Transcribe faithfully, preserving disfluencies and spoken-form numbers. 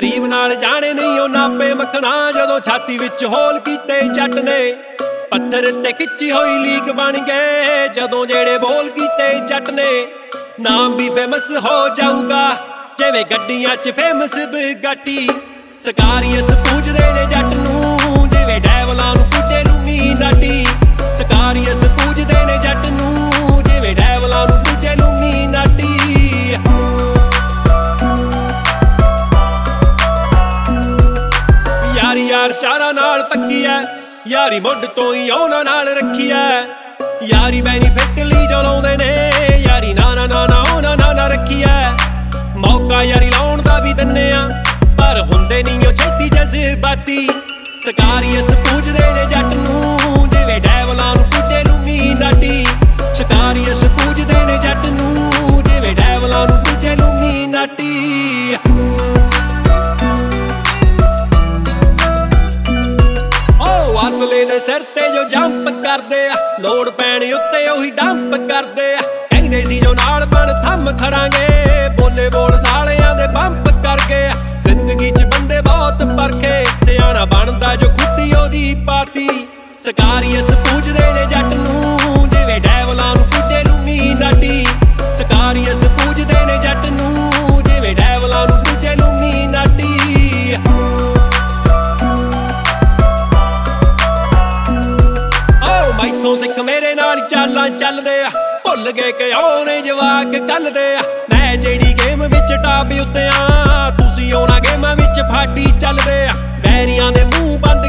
गरीब नाल जाने नहीं ओ नापे मखना जदों छाती विच होल कीते जट ने पत्थर ते खिच्ची होई लीक बन गए जदों जेड़े बोल कीते जट ने नाम भी फेमस हो जाऊगा जिवें गड्डियां च फेमस बगाटी सकारियस पूजदे ने जट नूं जिवें डैवलां नूं पूजे लूमीनाटी सकारियस पूजदे ने जट नूं जिवें डैवलां नूं पूजे लूमीनाटी यारी यार चारा नाल पक्की है यारी मुੱਢ ਤੋਂ ਹੀ ਉਹਨਾਂ ਨਾਲ ਰੱਖੀ है यारी बेनीफिट ਲਈ ਜੋ ਲਾਉਂਦੇ ਨੇ यारी ना ना ना ना ਉਹਨਾਂ ਨਾਲ ਨਾ ਰੱਖੀ है मौका यारी ਲਾਉਣ ਦਾ ਵੀ ਦਿੰਨੇ ਆ ਪਰ ਹੁੰਦੇ ਨਹੀਂ ਉਹ ਛੇਤੀ ਜਜ਼ਬਾਤੀ ਸਕਾਰੀਅਸ ਪੂਜਦੇ ਨੇ ਜੱਟ ਨੂੰ ਜਿਵੇਂ ਡੈਵਲਾਂ ਨੂੰ ਪੂਜੇ ਲੂਮੀਨਾਟੀ ਸਕਾਰੀਅਸ ਪੂਜਦੇ ਨੇ ਜੱਟ ਨੂੰ ਜਿਵੇਂ ਡੈਵਲਾਂ ਨੂੰ ਪੂਜੇ ਲੂਮੀਨਾਟੀ असले दे सिर ते जो जंप करदे आ लोड़ पैण उत्ते ओही डंप करदे आ कहंदे सी जो नाल बण थम खड़ांगे बोले बोल सालियां दे पंप कर गए जिंदगी च बंदे बहुत परखे सियाणा बनदा जो खुदी ओदी पाती सकारियस पूजदे ने जट नूं जिवें डैवलां नूं पूजे लूमीनाटी सकारियस पूजदे ने जट नूं जिवें डैवलां नूं पूजे लूमीनाटी मैथों सिख मेरे नाल चालां चलदे आ भुल गए कि ओने जवाक कलदे आ मैं जेड़ी गेम विच टाप उत्ते आ तुसीं ओना गेमां विच फाटी चलदे आ बैरियां दे मूंह बंद